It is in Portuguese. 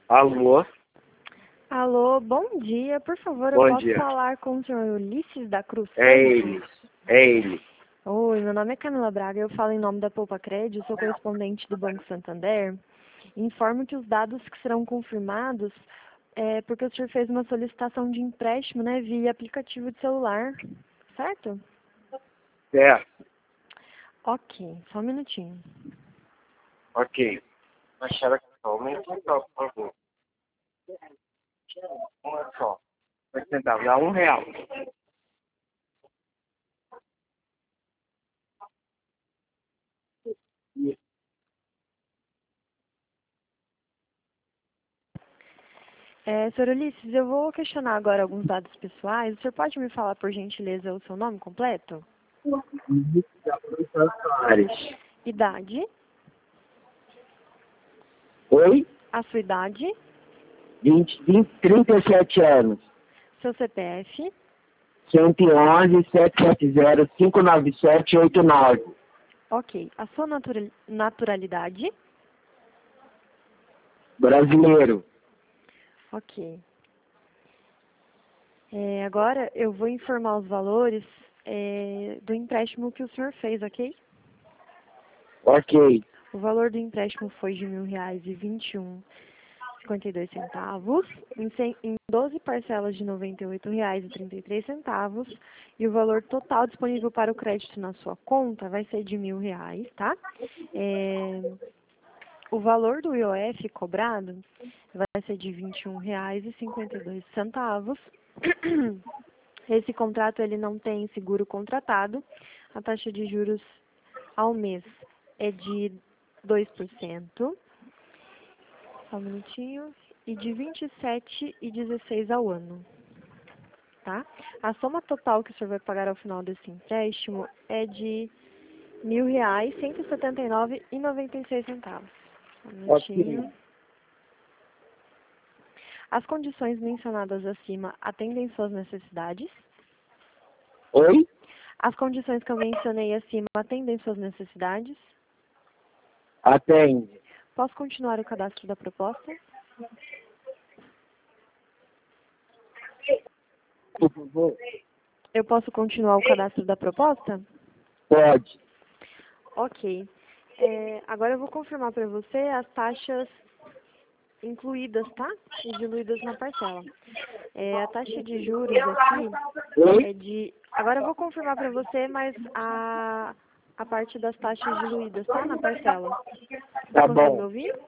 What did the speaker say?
Alô, Alô, bom dia. Por favor, eu bom posso dia. falar com o senhor Ulisses da Cruz É Santos? ele. Oi, meu nome é Camila Braga, eu falo em nome da Poupa Crédito, sou correspondente do Banco Santander. Informo que os dados que serão confirmados é porque o senhor fez uma solicitação de empréstimo, né, via aplicativo de celular, certo? Certo, Ok, só um minutinho. ok. Baixaram aqui só, aumenta só, por favor. Uma só. 50 centavos, dá R$ 1. Senhor Ulisses, eu vou questionar agora alguns dados pessoais. O senhor pode me falar, por gentileza, o seu nome completo? Soares. Idade, Oi? a sua idade, 37 anos. seu CPF, 111-770-59789. ok. A sua naturalidade, Brasileiro. ok. Agora eu vou informar os valores do empréstimo que o senhor fez, ok? Ok. O valor do empréstimo foi de R$ 1.000,52, em 12 parcelas de R$ 98,33, e o valor total disponível para o crédito na sua conta vai ser de R$ 1.000, tá? O valor do IOF cobrado vai ser de R$ 21,52. Esse contrato ele não tem seguro contratado. A taxa de juros ao mês é de 2%. Só um minutinho. E de 27,16 ao ano. Tá? A soma total que o senhor vai pagar ao final desse empréstimo é de R$ 1.179,96. Um minutinho. Ok. As condições mencionadas acima atendem suas necessidades? Oi? As condições que eu mencionei acima atendem suas necessidades? Atende. Posso continuar o cadastro da proposta? Por favor. Eu posso continuar o cadastro da proposta? Pode. Ok. Agora eu vou confirmar para você as taxas incluídas, tá? E diluídas na parcela. A taxa de juros aqui Oi? é de... Agora eu vou confirmar para você, mas a parte das taxas diluídas, tá? Na parcela. Tá Tá conseguindo me bom. ouvir?